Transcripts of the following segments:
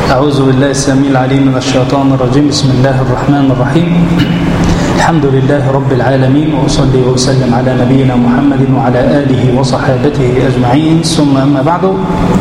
أعوذ بالله السميع العليم من الشيطان الرجيم. بسم الله الرحمن الرحيم. الحمد لله رب العالمين، وأصلي وأسلم على نبينا محمد وعلى آله وصحابته أجمعين، ثم أما بعد.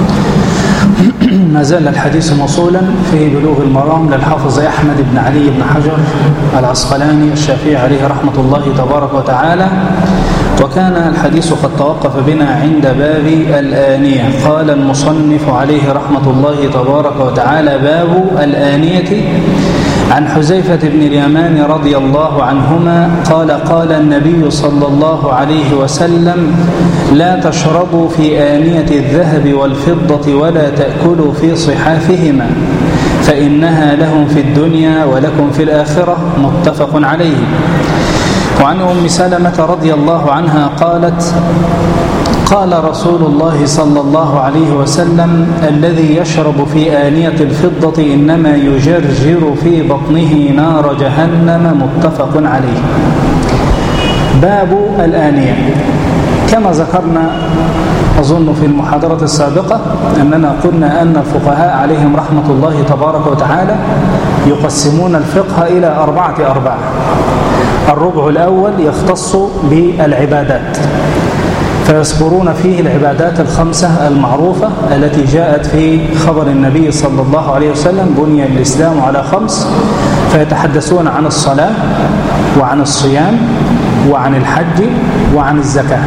ما زال الحديث موصولا في بلوغ المرام للحافظ أحمد بن علي بن حجر العسقلاني الشافعي عليه رحمة الله تبارك وتعالى، وكان الحديث قد توقف بنا عند باب الآنية. قال المصنف عليه رحمة الله تبارك وتعالى: باب الآنية. عن حذيفة بن اليمان رضي الله عنهما قال: قال النبي صلى الله عليه وسلم: لا تشربوا في آنية الذهب والفضة ولا تأكلوا في صحافهما، فإنها لهم في الدنيا ولكم في الآخرة. متفق عليه. وعن أم سلمة رضي الله عنها قالت: قال رسول الله صلى الله عليه وسلم: الذي يشرب في آنية الفضة إنما يجرجر في بطنه نار جهنم. متفق عليه. باب الآنية. كما ذكرنا أظن في المحاضرة السابقة أننا قلنا أن الفقهاء عليهم رحمة الله تبارك وتعالى يقسمون الفقه إلى أربعة. الربع الأول يختص بالعبادات، فيذكرون فيه العبادات الخمسة المعروفة التي جاءت في خبر النبي صلى الله عليه وسلم: بني الإسلام على خمس. فيتحدثون عن الصلاة وعن الصيام وعن الحج وعن الزكاة.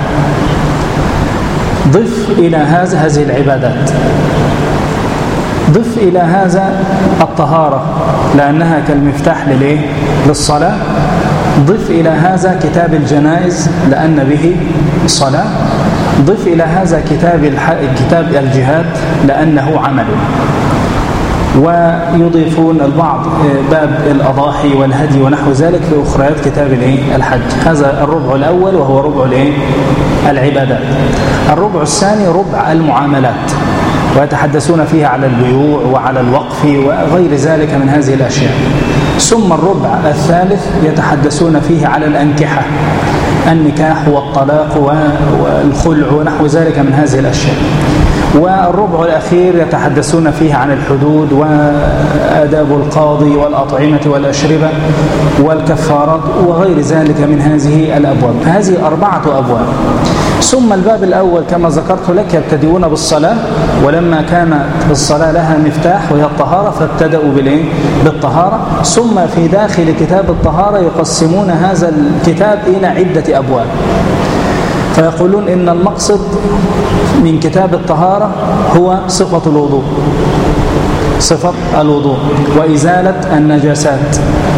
ضف إلى هذه العبادات، ضف إلى هذا الطهارة لأنها كالمفتاح للصلاة. ضف إلى هذا كتاب الجنائز لأن به صلاة. ضف إلى هذا كتاب الجهاد لأنه عمل. ويضيفون البعض باب الأضاحي والهدي ونحو ذلك في أخريات كتاب الحج. هذا الربع الأول وهو ربع العبادات. الربع الثاني ربع المعاملات، ويتحدثون فيها على البيوع وعلى الوقف وغير ذلك من هذه الأشياء. ثم الربع الثالث يتحدثون فيه على الأنكحة، النكاح والطلاق والخلع ونحو ذلك من هذه الأشياء. والربع الأخير يتحدثون فيه عن الحدود وآداب القاضي والأطعمة والأشربة والكفارات وغير ذلك من هذه الأبواب. هذه 4 أبواب. ثم الباب الأول كما ذكرت لك يبتدئون بالصلاة، ولما كانت الصلاة لها مفتاح وهي الطهارة فابتدأوا بالطهارة. ثم في داخل كتاب الطهارة يقسمون هذا الكتاب إلى عدة أبواب، فيقولون إن المقصد من كتاب الطهارة هو صفة الوضوء، صفة الوضوء وإزالة النجاسات،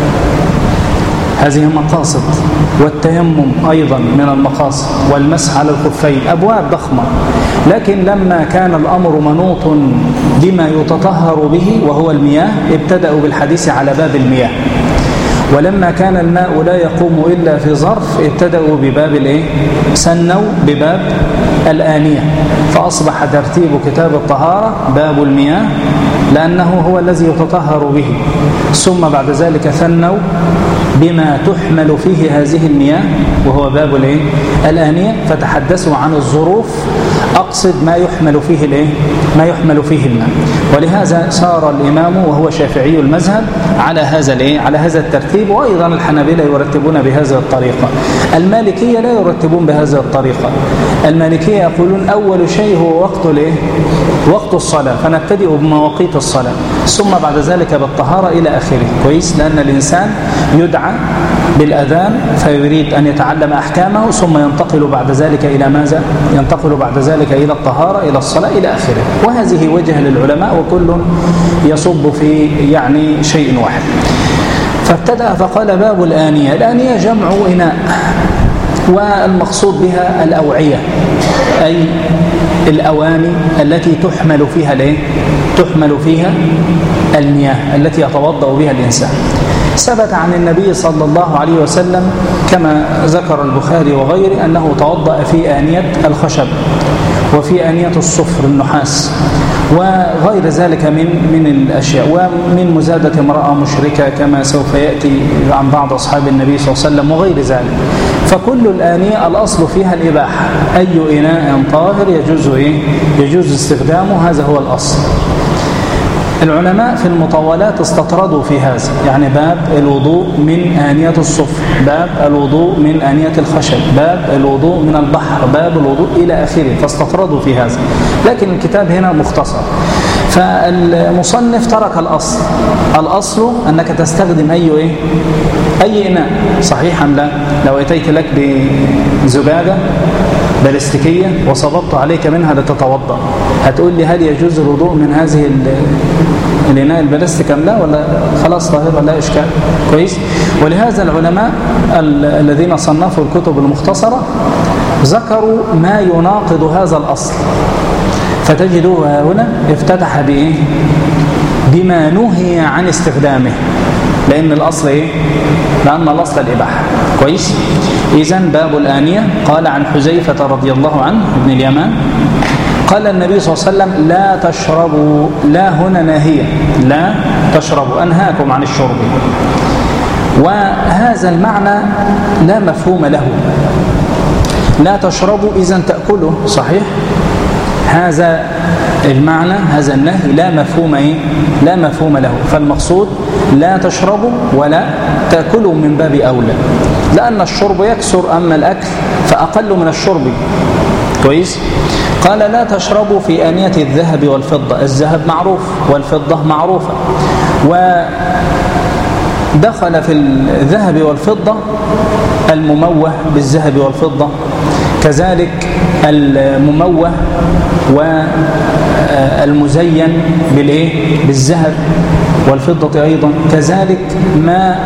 هذه مقاصد. والتيمم أيضا من المقاصد، والمسح على الخفين. أبواب ضخمة، لكن لما كان الأمر منوط بما يتطهر به وهو المياه ابتدأوا بالحديث على باب المياه. ولما كان الماء لا يقوم إلا في ظرف ابتدأوا بباب سنوا بباب الآنية. فأصبح ترتيب كتاب الطهارة باب المياه لأنه هو الذي يتطهر به. ثم بعد ذلك ثنوا بما تحمل فيه هذه المياه وهو باب الآنية، فتحدثوا عن الظروف، أقصد ما يحمل فيه ما يحمل فيه الماء. ولهذا صار الإمام وهو شافعي المذهب على هذا الترتيب. وأيضا الحنابلة يرتبون بهذه الطريقة. المالكية لا يرتبون بهذه الطريقة. المالكية يقولون أول شيء هو وقت الصلاة، فنبتدئ بمواقيت الصلاة، ثم بعد ذلك بالطهارة إلى آخره. كويس؟ لأن الإنسان يدعى بالأذان فيريد أن يتعلم أحكامه، ثم ينتقل بعد ذلك إلى ماذا؟ ينتقل بعد ذلك إلى الطهارة، إلى الصلاة، إلى آخره. وهذه وجه للعلماء، وكل يصب في شيء واحد. فابتدأ فقال: باب الآنية. الآنية جمع إناء، والمقصود بها الأوعية، أي الأواني التي تحمل فيها المياه التي يتوضأ بها الإنسان. ثبت عن النبي صلى الله عليه وسلم كما ذكر البخاري وغيره أنه توضأ في آنية الخشب وفي آنية الصفر النحاس وغير ذلك من الأشياء، ومن مزادة امرأة مشركة كما سوف يأتي عن بعض أصحاب النبي صلى الله عليه وسلم وغير ذلك. فكل الآنية الأصل فيها الإباحة، أي إناء طاهر يجوز استخدامه، هذا هو الأصل. العلماء في المطولات استطردوا في هذا، يعني باب الوضوء من آنية الصفر، باب الوضوء من آنية الخشب، باب الوضوء من البحر، باب الوضوء إلى آخره، فاستطردوا في هذا. لكن الكتاب هنا مختصر، فالمصنف ترك الأصل أنك تستخدم أي إناء، صحيح أم لا؟ لو أتيت لك بزجاجة بلاستيكية وصببت عليك منها لتتوضأ، هتقول لي هل يجوز الوضوء من هذه الإناء البلاستيك أم لا؟ ولا خلاص طاهر ولا إشكال؟ كويس. ولهذا العلماء الذين صنفوا الكتب المختصرة ذكروا ما يناقض هذا الأصل، فتجدوه هنا افتتح بما نهي عن استخدامه، لأن الأصل لأن الأصل الإباحة. كويس. إذن باب الآنية. قال عن حذيفة رضي الله عنه ابن اليمان قال النبي صلى الله عليه وسلم لا تشربوا، لا هنا ناهية، لا تشربوا، أنهاكم عن الشرب. وهذا المعنى لا مفهوم له. لا تشربوا إذن تأكلوا، صحيح؟ هذا المعنى، هذا النهي لا مفهوم لا مفهوم له. فالمقصود لا تشربوا ولا تأكلوا من باب أولى، لأن الشرب يكسر، أما الأكل فأقل من الشرب. كويس. قال لا تشربوا في آنية الذهب والفضة، الذهب معروف والفضة معروفة، ودخل في الذهب والفضة المموه بالذهب والفضة، كذلك المموه والمزين بالذهب والفضة أيضا، كذلك ما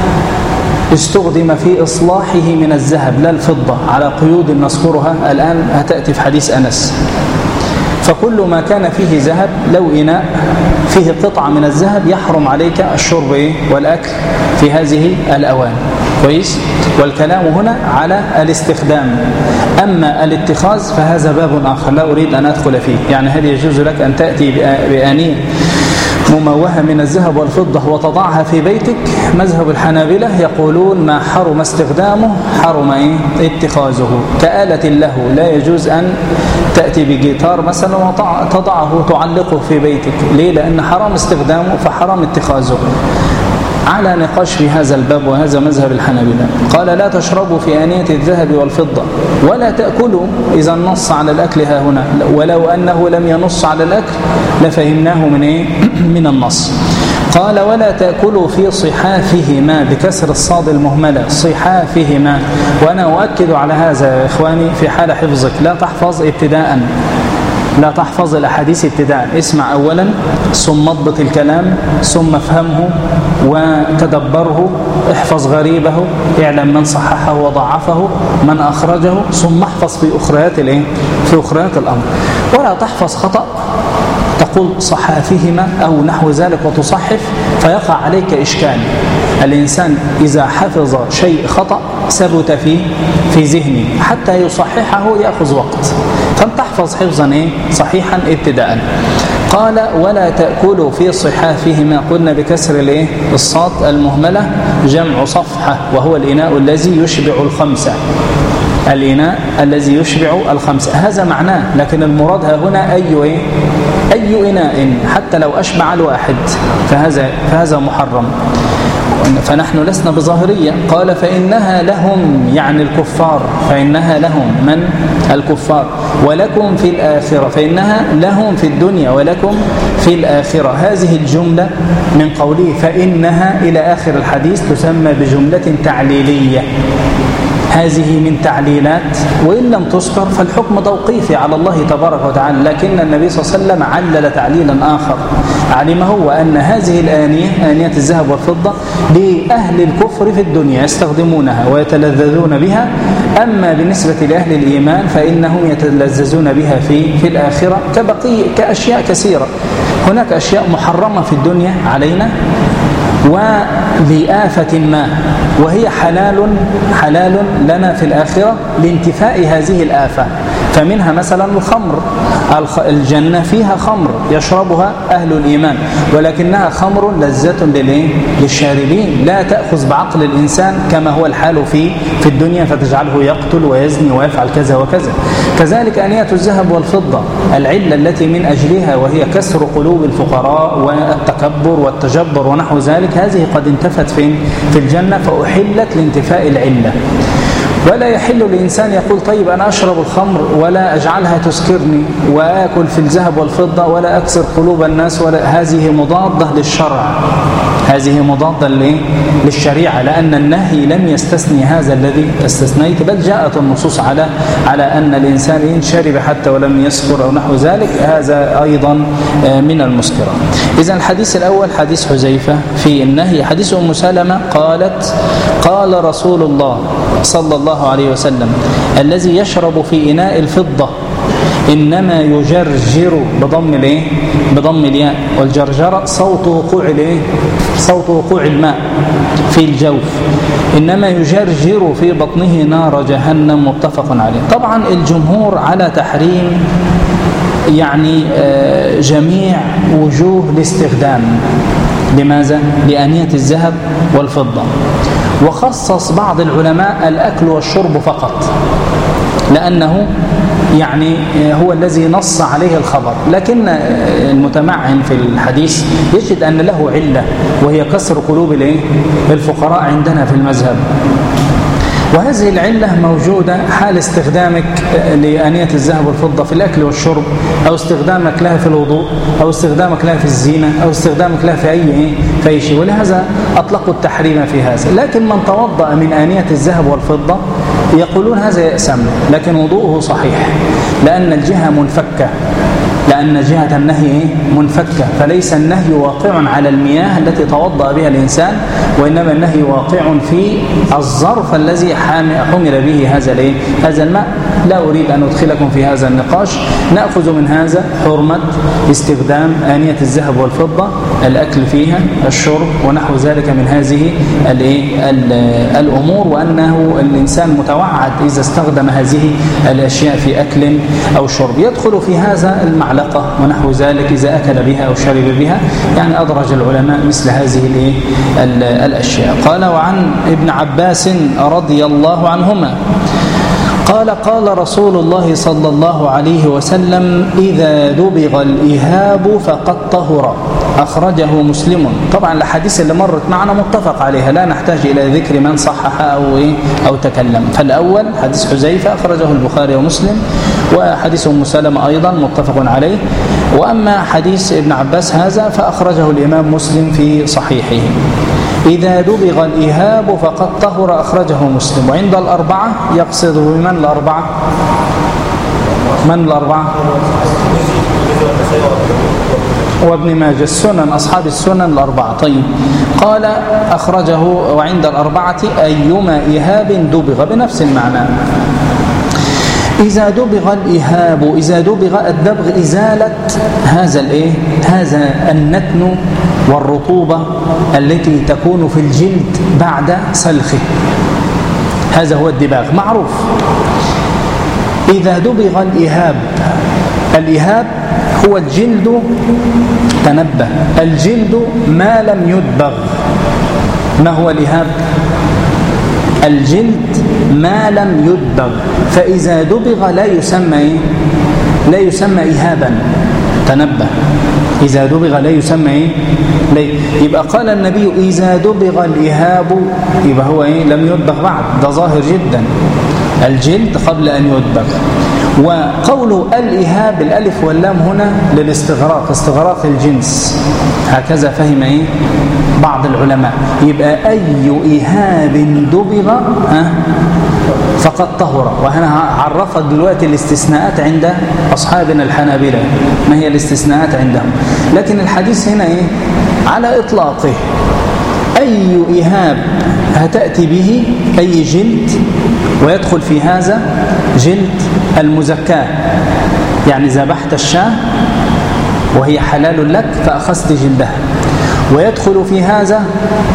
استخدم في إصلاحه من الذهب لا الفضة، على قيود نذكرها الآن هتأتي في حديث أنس. فكل ما كان فيه ذهب، لو إناء فيه قطعة من الذهب يحرم عليك الشرب والأكل في هذه الأوان. كويس. والكلام هنا على الاستخدام، أما الاتخاذ فهذا باب آخر لا أريد أن أدخل فيه. يعني هل يجوز لك أن تأتي بآنية مموهة من الذهب والفضة وتضعها في بيتك؟ مذهب الحنابلة يقولون ما حرم استخدامه حرم اتخاذه، كآلة له لا يجوز أن تأتي بجيتار مثلا وتضعه تعلقه في بيتك. ليه؟ لأن حرام استخدامه فحرام اتخاذه. على نقاش في هذا الباب، وهذا مذهب الحنابلة. قال لا تشربوا في آنية الذهب والفضة ولا تأكلوا، إذا نص على الأكل ها هنا، ولو أنه لم ينص على الأكل لفهمناه من النص. قال ولا تأكلوا في صحافهما بكسر الصاد المهملة، صحافهما. وأنا أؤكد على هذا يا إخواني في حال حفظك، لا تحفظ ابتداء، لا تحفظ الأحاديث ابتداء، اسمع أولا ثم اضبط الكلام ثم افهمه وتدبره، احفظ غريبه، اعلم من صححه وضعفه، من أخرجه، ثم احفظ في أخريات الأمر. ولا تحفظ خطأ تقول صحافهما أو نحو ذلك وتصحف فيقع عليك إشكال. الإنسان إذا حفظ شيء خطأ ثبت في ذهنه، حتى يصححه يأخذ وقت، فلتحفظ حفظا صحيحا ابتداء. قال ولا تأكلوا في صحافهما، قلنا بكسر الصاد المهملة، جمع صفحة، وهو الإناء الذي يشبع الخمسة، الإناء الذي يشبع الخمسة، هذا معناه. لكن المراد هنا أي إناء حتى لو أشبع الواحد فهذا محرم، فنحن لسنا بظاهرية. قال فإنها لهم، يعني الكفار، فإنها لهم من الكفار، ولكم في الآخرة، فإنها لهم في الدنيا ولكم في الآخرة. هذه الجملة من قوله فإنها إلى آخر الحديث تسمى بجملة تعليلية، هذه من تعليلات، وإن لم تذكر فالحكم توقيفي على الله تبارك وتعالى. لكن النبي صلى الله عليه وسلم علل تعليلا آخر علمه، وأن هذه الآنية، آنية الذهب والفضة، لأهل الكفر في الدنيا يستخدمونها ويتلذذون بها، أما بالنسبة لأهل الإيمان فإنهم يتلذذون بها في الآخرة كأشياء كثيرة. هناك أشياء محرمة في الدنيا علينا ولآفة ما، وهي حلال لنا في الآخرة لانتفاء هذه الآفة. فمنها مثلا الخمر، الجنة فيها خمر يشربها أهل الإيمان، ولكنها خمر لذة للشاربين، لا تأخذ بعقل الإنسان كما هو الحال في الدنيا فتجعله يقتل ويزني ويفعل كذا وكذا. كذلك آنية الذهب والفضة، العلة التي من أجلها وهي كسر قلوب الفقراء والتكبر والتجبر ونحو ذلك، هذه قد انتفت في الجنة فأحلت لانتفاء العلة. ولا يحل للإنسان يقول طيب أنا أشرب الخمر ولا أجعلها تسكرني وآكل في الذهب والفضة ولا أكسر قلوب الناس، ولا، هذه مضادة للشرع، هذه مضادة للشريعة، لأن النهي لم يستثني هذا الذي استثنيت، بل جاءت النصوص على أن الإنسان إن شرب حتى ولم يسكر أو نحو ذلك هذا أيضا من المسكرات. إذن الحديث الأول حديث حذيفة في النهي. حديث أم سلمة قالت قال رسول الله صلى الله عليه وسلم الذي يشرب في إناء الفضة إنما يجرجر بضم الياء، والجرجرة صوت وقوع الماء في الجوف، إنما يجرجر في بطنه نار جهنم، متفق عليه. طبعا الجمهور على تحريم يعني جميع وجوه الاستخدام. لماذا؟ لآنية الذهب والفضة، وخصص بعض العلماء الأكل والشرب فقط، لأنه يعني هو الذي نص عليه الخبر، لكن المتمعن في الحديث يجد أن له علة وهي كسر قلوب الفقراء عندنا في المذهب، وهذه العلة موجودة حال استخدامك لآنية الذهب والفضة في الأكل والشرب، أو استخدامك لها في الوضوء، أو استخدامك لها في الزينة، أو استخدامك لها في أي شيء، ولهذا أطلقوا التحريم في هذا. لكن من توضأ من آنية الذهب والفضة يقولون هذا يأسم، لكن وضوءه صحيح، لأن الجهة منفكة، لأن جهة النهي منفكة، فليس النهي واقع على المياه التي توضأ بها الإنسان، وإنما النهي واقع في الظرف الذي حمل به هذا الماء. لا أريد أن أدخلكم في هذا النقاش. نأخذ من هذا حرمة استخدام آنية الذهب والفضة، الأكل فيها، الشرب ونحو ذلك من هذه الأمور، وأنه الإنسان متوعد إذا استخدم هذه الأشياء في أكل أو شرب. يدخل في هذا المعلقة ونحو ذلك إذا أكل بها أو شرب بها، يعني أدرج العلماء مثل هذه الأشياء. قال وعن ابن عباس رضي الله عنهما قال رسول الله صلى الله عليه وسلم إذا دبغ الإهاب فقد طهر، أخرجه مسلم. طبعا الحديث اللي مرت معنا متفق عليها، لا نحتاج إلى ذكر من صحح أو تكلم. فالأول حديث حذيفة أخرجه البخاري ومسلم، وحديث أم سلمة أيضا متفق عليه. وأما حديث ابن عباس هذا فأخرجه الإمام مسلم في صحيحه. إذا دبغ الإهاب فقد طهر، أخرجه مسلم. وعند الأربعة يقصد من الأربعة؟ وابن ماجه، السنن، أصحاب السنن الأربعة. طيب، قال أخرجه وعند الأربعة أيما إهاب دبغ، بنفس المعنى. إذا دبغ الإهاب، إذا دبغ الدبغ إزالة هذا النتن والرطوبة التي تكون في الجلد بعد سلخه، هذا هو الدباغ معروف. إذا دبغ الإهاب هو الجلد، تنبه، الجلد ما لم يدبغ. ما هو الإهاب؟ الجلد ما لم يدبغ، فإذا دبغ لا يسمى إهابا، تنبه، إذا دبغ لا يسمى يبقى قال النبي إذا دبغ الإهاب، يبقى هو لم يدبغ بعد، ده ظاهر جدا، الجلد قبل أن يدبغ. وقول الإهاب الألف واللام هنا للاستغراق، استغراق الجنس، هكذا فهم بعض العلماء. يبقى أي إهاب دبغ فقد طهر. وأنا عرفت دلوقتي الاستثناءات عند أصحابنا الحنابلة، ما هي الاستثناءات عندهم، لكن الحديث هنا على إطلاقه، أي إهاب هتأتي به أي جلد، ويدخل في هذا جلد المزكاة، يعني ذبحت الشاة وهي حلال لك فأخذت جلدها، ويدخل في هذا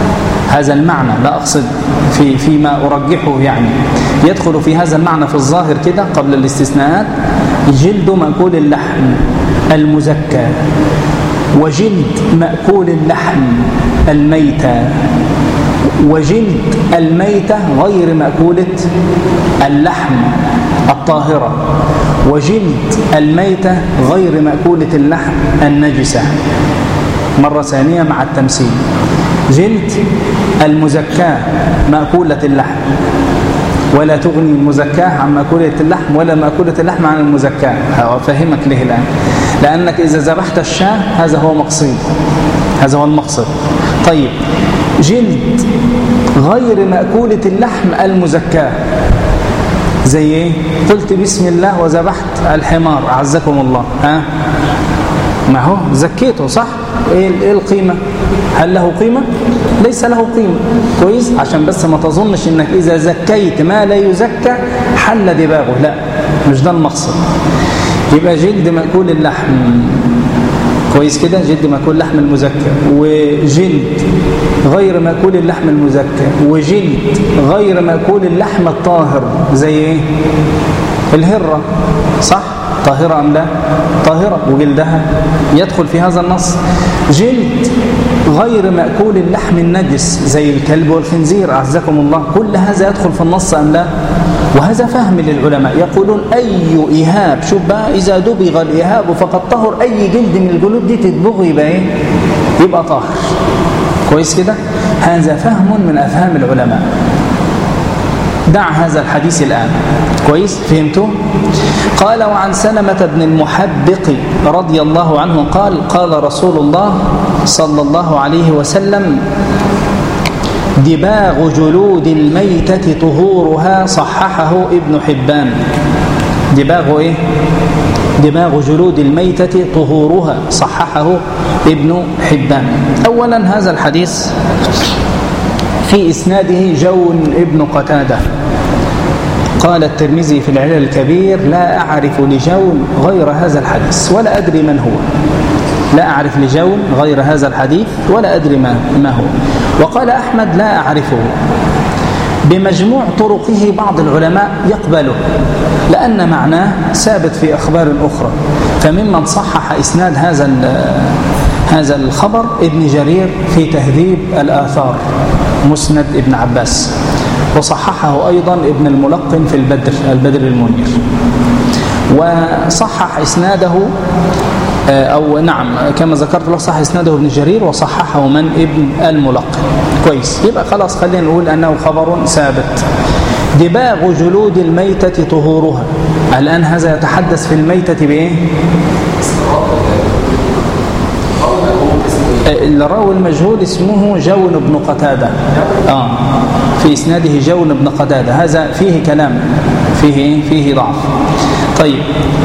هذا المعنى، لا أقصد فيما أرجحه يعني، يدخل في هذا المعنى في الظاهر كده قبل الاستثناءات: جلد مأكول اللحم المزكى، وجلد مأكول اللحم الميتة، وجلد الميتة غير مأكولة اللحم الطاهرة، وجلد الميتة غير مأكولة اللحم النجسة. مرة ثانية مع التمثيل: جلد المزكاة مأكولة اللحم، ولا تغني المزكاة عن مأكولة اللحم، ولا مأكولة اللحم عن المزكاة. أفهمك ليه الآن. لأنك إذا ذبحت الشاة هذا هو مقصود، هذا هو المقصد. طيب، جلد غير مأكولة اللحم المزكاة زي ايه؟ قلت بسم الله وذبحت الحمار أعزكم الله، ما هو زكيته صح؟ ايه القيمة؟ هل له قيمة؟ ليس له قيمة. كويس؟ عشان بس ما تظنش انك اذا زكيت ما لا يزكى حل دباغه، لا، مش ده المقصد. يبقى جلد مأكول اللحم، كويس كده، جلد مأكول اللحم المزكى، وجلد غير مأكول اللحم المزكى، وجلد غير مأكول اللحم الطاهر زي ايه؟ الهرة، صح؟ طاهرة أم لا؟ طاهرة، وجلدها يدخل في هذا النص. جلد غير مأكول اللحم النجس زي الكلب والخنزير أعزكم الله، كل هذا يدخل في النص أم لا؟ وهذا فهم للعلماء، يقولون أي إهاب، شوف بقى، إذا دبغ الإهاب فقد طهر، أي جلد من الجلود دي تدبغ يبقى إيه؟ يبقى طاهر. كويس كده؟ هذا فهم من أفهام العلماء. دع هذا الحديث الآن. كويس؟ فهمتوا؟ قال: وعن سلمة بن المحبق رضي الله عنه قال: قال رسول الله صلى الله عليه وسلم: دباغ جلود الميتة طهورها، صححه ابن حبان. دباغ إيه؟ دباغ جلود الميتة طهورها، صححه ابن حبان. أولا هذا الحديث في إسناده جون ابن قتادة. قال الترمذي في العلل الكبير: لا أعرف لجون غير هذا الحديث ولا أدري من هو. لا أعرف لجون غير هذا الحديث ولا أدري ما هو. وقال أحمد: لا أعرفه. بمجموع طرقه بعض العلماء يقبله لأن معناه ثابت في أخبار أخرى. فممن صحح إسناد هذا الخبر ابن جرير في تهذيب الآثار مسند ابن عباس، وصححه أيضا ابن الملقن في البدر المنير، وصحح إسناده أو نعم كما ذكرت لك صح إسناده ابن جرير، وصححه من ابن الملقن. كويس، يبقى خلاص خلينا نقول أنه خبر ثابت. دباغ جلود الميتة طهورها. الآن هذا يتحدث في الميتة بإيه؟ الراوي المجهول اسمه جون بن قتادة. في إسناده جون بن قتادة، هذا فيه كلام، فيه ضعف. طيب،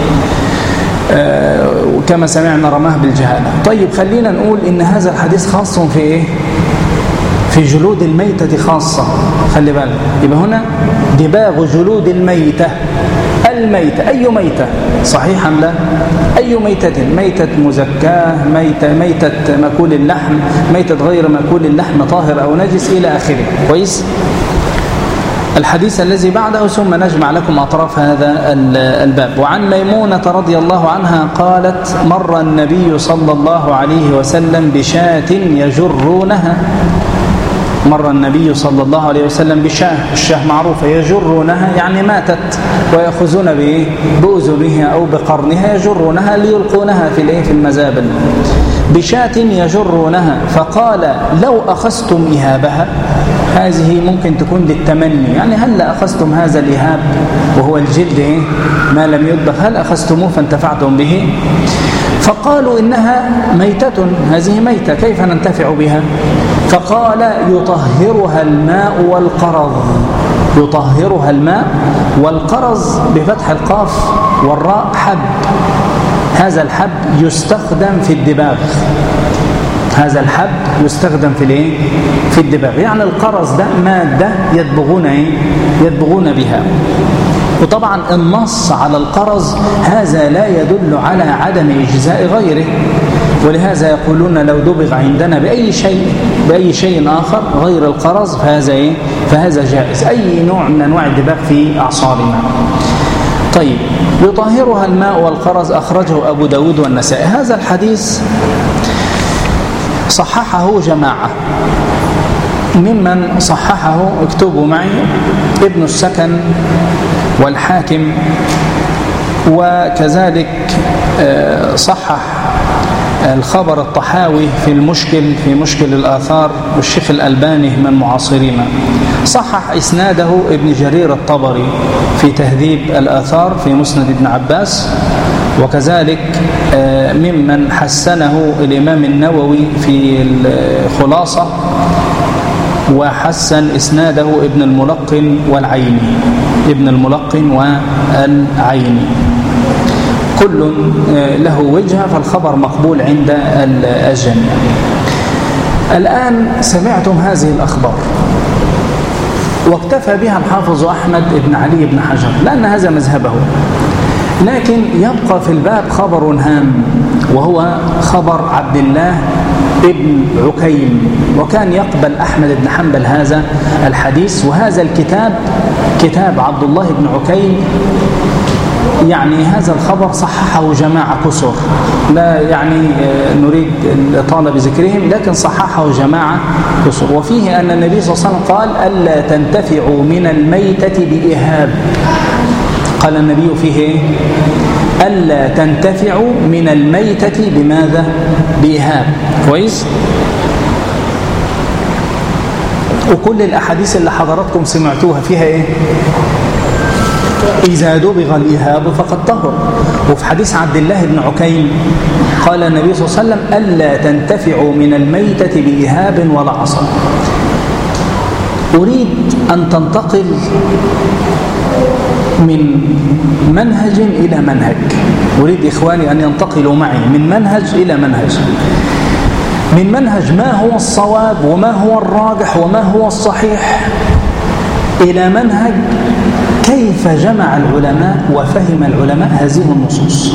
وكما سمعنا رماه بالجهالة. طيب، خلينا نقول إن هذا الحديث خاص في إيه؟ في جلود الميتة خاصة. خلي بالك، يبقى هنا دباغ جلود الميتة. الميتة أي ميتة؟ صحيح أم لا؟ أي ميتة؟ ميتة مزكاة، ميتة مأكول اللحم، ميتة غير مأكول اللحم، طاهر أو نجس إلى آخره. كويس؟ الحديث الذي بعده ثم نجمع لكم أطراف هذا الباب. وعن ميمونة رضي الله عنها قالت: مر النبي صلى الله عليه وسلم بشاة يجرونها. مر النبي صلى الله عليه وسلم بشاة، الشاة معروفة، يجرونها يعني ماتت، ويأخذون بأذنها أو بقرنها، يجرونها ليلقونها في المزابل. بشاة يجرونها، فقال: لو أخذتم إهابها. هذه ممكن تكون للتمني، يعني هل أخذتم هذا الإهاب وهو الجلد ما لم يطبخ، هل أخذتموه فانتفعتم به؟ فقالوا: إنها ميتة، هذه ميتة، كيف ننتفع بها؟ فقال: يطهرها الماء والقرض. يطهرها الماء والقرض بفتح القاف والراء حب. هذا الحب يستخدم في الدباغ. هذا الحب يستخدم في الدباغ. يعني القرز ده مادة يدبغون بها. وطبعا النص على القرز هذا لا يدل على عدم إجزاء غيره، ولهذا يقولون لو دبغ عندنا بأي شيء آخر غير القرز فهذا جائز، أي نوع من أنواع الدباغ في أعصارنا. طيب، يطهرها الماء والقرز، أخرجه أبو داود والنسائي. هذا الحديث صححه جماعة، ممن صححه اكتبوا معي ابن السكن والحاكم، وكذلك صحح الخبر الطحاوي في مشكل الآثار، والشيخ الألباني من معاصرين. صحح إسناده ابن جرير الطبري في تهذيب الآثار في مسند ابن عباس، وكذلك ممن حسنه الإمام النووي في الخلاصة، وحسن إسناده ابن الملقن والعيني. كل له وجهة، فالخبر مقبول عند الجميع. الآن سمعتم هذه الأخبار، واكتفى بها الحافظ أحمد بن علي بن حجر لأن هذا مذهبه، لكن يبقى في الباب خبر هام، وهو خبر عبد الله ابن عكيم. وكان يقبل أحمد بن حنبل هذا الحديث، وهذا الكتاب كتاب عبد الله بن عكيم. يعني هذا الخبر صححه جماعة كثر، لا يعني نريد الإطالة بذكرهم، لكن صححه جماعة كثر. وفيه أن النبي صلى الله عليه وسلم قال: ألا تنتفعوا من الميتة بإهاب. قال النبي فيه ألا تنتفعوا من الميتة بماذا؟ بإهاب. كويس؟ وكل الأحاديث اللي حضراتكم سمعتوها فيها إذا دبغ الإهاب فقد طهر. وفي حديث عبد الله بن عكيم قال النبي صلى الله عليه وسلم: ألا تنتفعوا من الميتة بإهاب ولا عصا. أريد أن تنتقل من منهج إلى منهج. أريد إخواني أن ينتقلوا معي من منهج إلى منهج، من منهج ما هو الصواب وما هو الراجح وما هو الصحيح، إلى منهج كيف جمع العلماء وفهم العلماء هذه النصوص.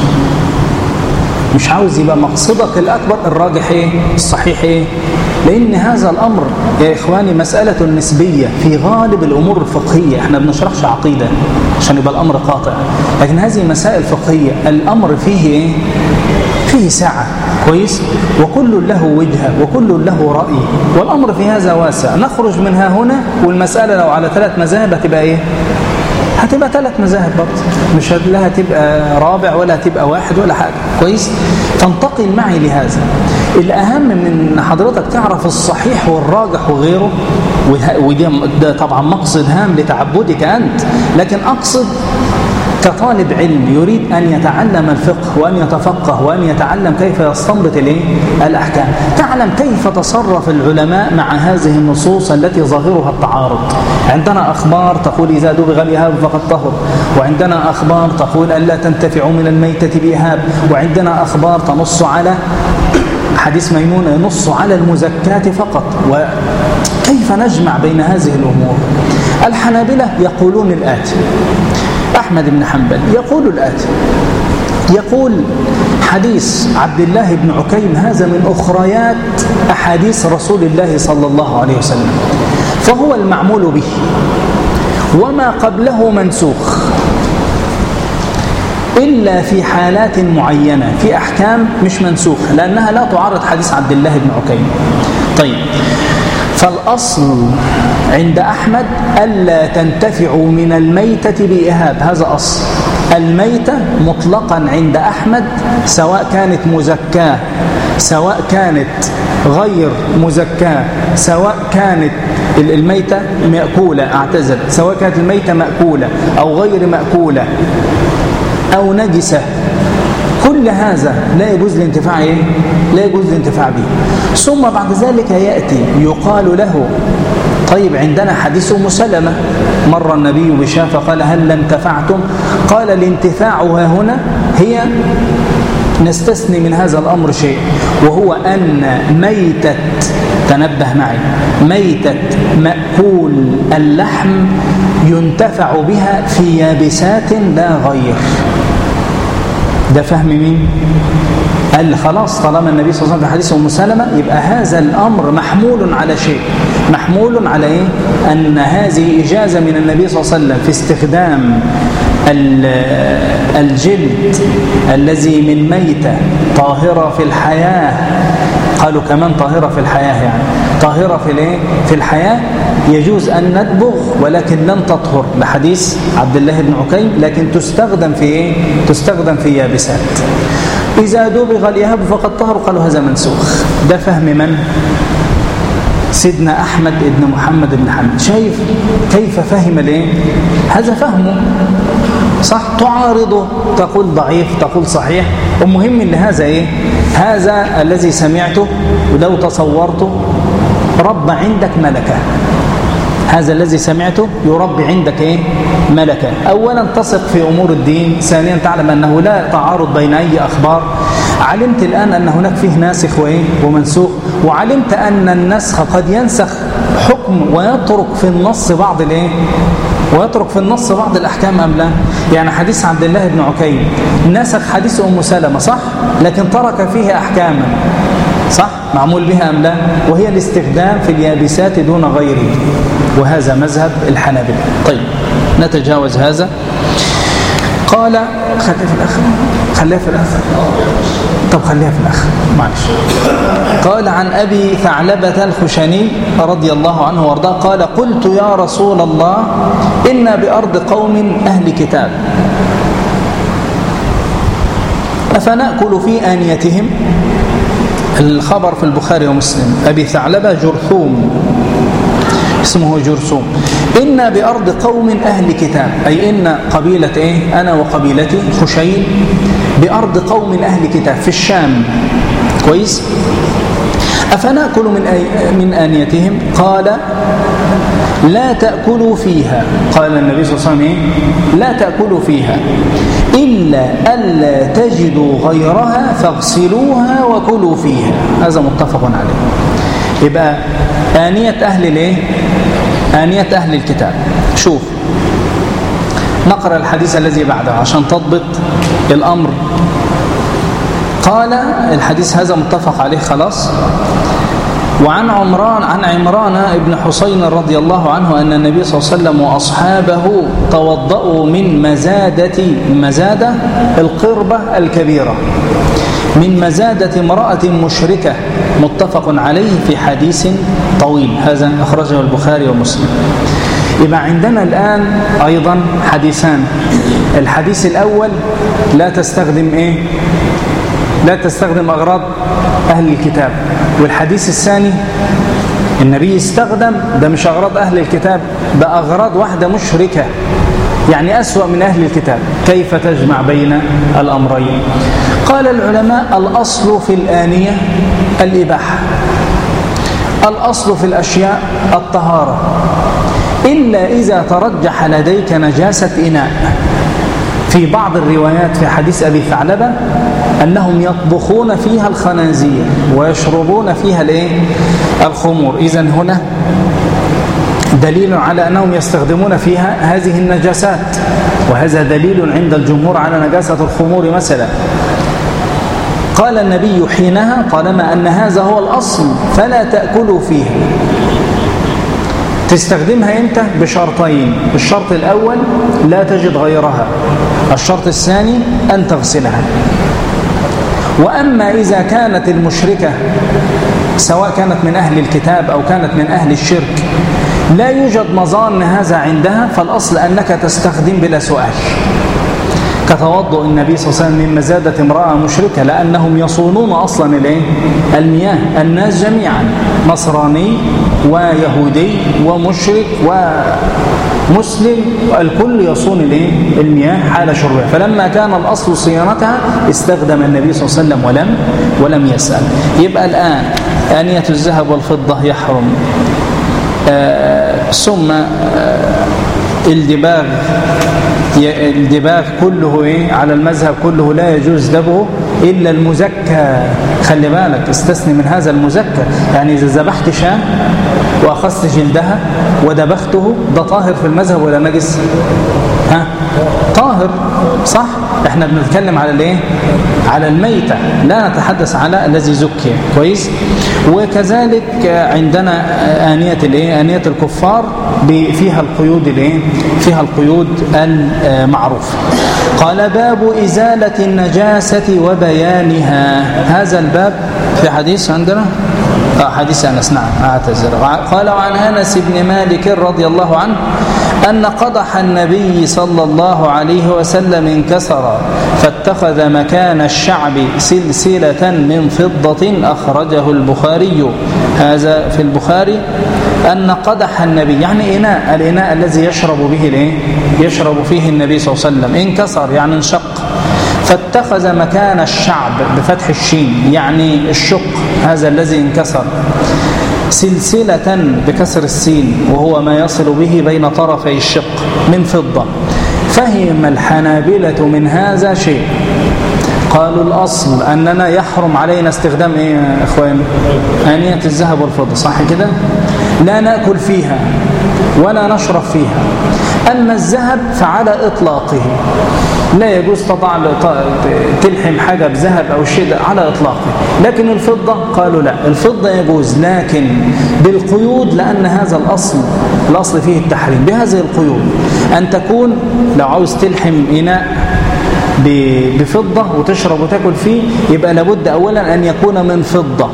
مش عاوز يبقى مقصدك الأكبر الراجح الصحيح لأن هذا الأمر يا إخواني مسألة نسبية في غالب الأمور الفقهية. احنا بنشرحش عقيدة عشان يبقى الأمر قاطع، لكن هذه مسائل فقهية الأمر فيه فيه سعة. كويس؟ وكل له وجهة وكل له رأي، والأمر في هذا واسع. نخرج منها هنا والمسألة لو على 3 مذاهب هتبقى هتبقى 3 مذاهب برضه، مش لا هتبقى رابع ولا هتبقى 1 ولا حاجة. كويس؟ تنتقل معي لهذا. الأهم من حضرتك تعرف الصحيح والراجح وغيره، وده طبعا مقصد هام لتعبدك أنت، لكن أقصد كطالب علم يريد أن يتعلم الفقه وأن يتفقه وأن يتعلم كيف يستنبط الأحكام، تعلم كيف تصرف العلماء مع هذه النصوص التي ظاهرها التعارض. عندنا أخبار تقول إذا دبغ الإهاب فقد طهر، وعندنا أخبار تقول ألا تنتفعوا من الميتة بإهاب، وعندنا أخبار تنص على حديث ميمونة ينص على المزكاة فقط. وكيف نجمع بين هذه الأمور؟ الحنابلة يقولون الآتي، أحمد بن حنبل يقول الآتي، يقول حديث عبد الله بن عكيم هذا من أخريات أحاديث رسول الله صلى الله عليه وسلم، فهو المعمول به، وما قبله منسوخ إلا في حالات معينة، في أحكام مش منسوخ لأنها لا تعارض حديث عبد الله بن عكيم. طيب، فالأصل عند أحمد ألا تنتفعوا من الميتة بإهاب، هذا أصل. الميتة مطلقا عند أحمد سواء كانت مزكاة سواء كانت غير مزكاة، سواء كانت الميتة مأكولة، سواء كانت الميتة مأكولة أو غير مأكولة أو نجسة، كل هذا لا يجوز الانتفاع لا يجوز الانتفاع به. ثم بعد ذلك يأتي يقال له طيب عندنا حديث أم سلمة، مر النبي بشاة فقال هل انتفعتم؟ قال الانتفاع هنا هي نستثني من هذا الأمر شيء، وهو أن ميتة، تنبه معي، ميتة مأكول اللحم ينتفع بها في يابسات لا غير. ده فهم مين؟ قال خلاص طالما النبي صلى الله عليه وسلم في حديث أم سلمة يبقى هذا الأمر محمول على شيء، محمول على إيه؟ أن هذه إجازة من النبي صلى الله عليه وسلم في استخدام الجلد الذي من ميتة طاهرة في الحياة، قالوا كمان طاهرة في الحياة، يعني طاهرة في الايه؟ في الحياة، يجوز أن ندبغ ولكن لن تطهر، لحديث عبد الله بن عكيم، لكن تستخدم في ايه؟ تستخدم في يابسات. إذا دبغ الإهاب فقد طهر، قالوا هذا منسوخ. ده فهم من؟ سيدنا أحمد بن محمد بن حنبل. شايف كيف فهم الايه؟ هذا فهمه صح، تعارضه تقول ضعيف تقول صحيح، المهم ان هذا ايه؟ هذا الذي سمعته ولو تصورته رب عندك ملكة، هذا الذي سمعته يربي عندك ايه؟ ملكة. اولا تثق في امور الدين، ثانيا تعلم انه لا تعارض بين اي اخبار، علمت الان ان هناك فيه ناسخ وايه؟ ومنسوخ، وعلمت ان النسخ قد ينسخ حكم ويترك في النص بعض الايه؟ ويترك في النص بعض الأحكام أم لا؟ يعني حديث عبد الله بن عكيم نسخ حديث أم سلمة صح؟ لكن ترك فيه أحكاما صح؟ معمول بها أم لا؟ وهي الاستخدام في اليابسات دون غيره، وهذا مذهب الحنابلة. طيب نتجاوز هذا. قال خليها في الآخر، خليها في الآخر، طب خليها في الآخر معلش. قال عن أبي ثعلبة الخشني رضي الله عنه وارضاه قال قلت يا رسول الله إنا بأرض قوم أهل كتاب أفنأكل في آنيتهم؟ الخبر في البخاري ومسلم. أبي ثعلبة جرثوم، اسمه جرثوم. إنا بأرض قوم أهل كتاب، أي إن قبيلة إيه؟ أنا وقبيلتي خشيل بأرض قوم أهل كتاب في الشام، كويس؟ أفنأكل من آنيتهم؟ قال لا تأكلوا فيها. قال النبي صلى الله عليه وسلم إيه؟ لا تأكلوا فيها إلا ألا تجدوا غيرها فاغسلوها وكلوا فيها. هذا متفق عليه. يبقى آنية أهل الإيه؟ آنية أهل الكتاب. شوف نقرأ الحديث الذي بعده عشان تضبط الأمر. قال الحديث هذا متفق عليه خلاص. وعن عمران ابن حسين رضي الله عنه أن النبي صلى الله عليه وسلم وأصحابه توضأوا من مزادة القربة الكبيرة، من مزادة امرأة مشركة، متفق عليه في حديث طويل، هذا أخرجه البخاري ومسلم. يبقى عندنا الآن أيضا حديثان. الحديث الأول لا تستخدم إيه؟ لا تستخدم أغراض أهل الكتاب. والحديث الثاني النبي استخدم، ده مش أغراض أهل الكتاب، ده أغراض واحدة مشركة، يعني أسوأ من أهل الكتاب. كيف تجمع بين الأمرين؟ قال العلماء الأصل في الآنية الإباحة، الأصل في الأشياء الطهارة، إلا إذا ترجح لديك نجاسة إناء. في بعض الروايات في حديث أبي ثعلبة أنهم يطبخون فيها الخنازير ويشربون فيها الخمور. إذن هنا دليل على أنهم يستخدمون فيها هذه النجاسات، وهذا دليل عند الجمهور على نجاسة الخمور مثلا. قال النبي حينها طالما أن هذا هو الأصل فلا تأكلوا فيها. تستخدمها أنت بشرطين: الشرط الأول لا تجد غيرها، الشرط الثاني أن تغسلها. وأما إذا كانت المشركة سواء كانت من أهل الكتاب أو كانت من أهل الشرك لا يوجد مظان هذا عندها، فالأصل أنك تستخدم بلا سؤال، كتوضؤ النبي صلى الله عليه وسلم من مزادة امرأة مشركة، لأنهم يصونون أصلا المياه. الناس جميعا نصراني ويهودي ومشرك ومسلم الكل يصون المياه حال شربها، فلما كان الأصل صيانتها استخدم النبي صلى الله عليه وسلم ولم يسأل. يبقى الآن آنية الذهب والفضة يحرم، ثم الدباغ كله على المذهب كله لا يجوز دبغه إلا المزكى. خلي بالك، استثني من هذا المزكى. يعني إذا ذبحت شاة وأخذت جلدها ودبخته، ده طاهر في المذهب ولا نجس؟ طاهر، صح؟ احنا بنتكلم على الايه؟ على الميتة، لا نتحدث على الذي زكي. كويس. وكذلك عندنا آنية الايه؟ آنية الكفار فيها القيود الايه؟ فيها القيود المعروفة. قال باب إزالة النجاسة وبيانها. هذا الباب في حديث عندنا حديث أنس، نعم أعتذر. قال عن أنس بن مالك رضي الله عنه أن قدح النبي صلى الله عليه وسلم انكسر فاتخذ مكان الشعب سلسلة من فضة، أخرجه البخاري. هذا في البخاري أن قدح النبي يعني الإناء الذي يشرب به يشرب فيه النبي صلى الله عليه وسلم انكسر يعني انشق، فاتخذ مكان الشعب بفتح الشين يعني الشق هذا الذي انكسر سلسلة بكسر السين، وهو ما يصل به بين طرفي الشق من فضة. فهم الحنابلة من هذا شيء، قالوا الأصل أننا يحرم علينا استخدام إيه يا إخوان؟ آنية الذهب والفضة، صح كده؟ لا نأكل فيها ولا نشرب فيها. أما الذهب فعلى إطلاقه لا يجوز تلحم حاجة بذهب أو شيء على إطلاقه. لكن الفضة قالوا لا، الفضة يجوز لكن بالقيود، لأن هذا الأصل فيه التحريم بهذه القيود. أن تكون لو عاوز تلحم إناء بفضة وتشرب وتأكل فيه، يبقى لابد أولا أن يكون من فضة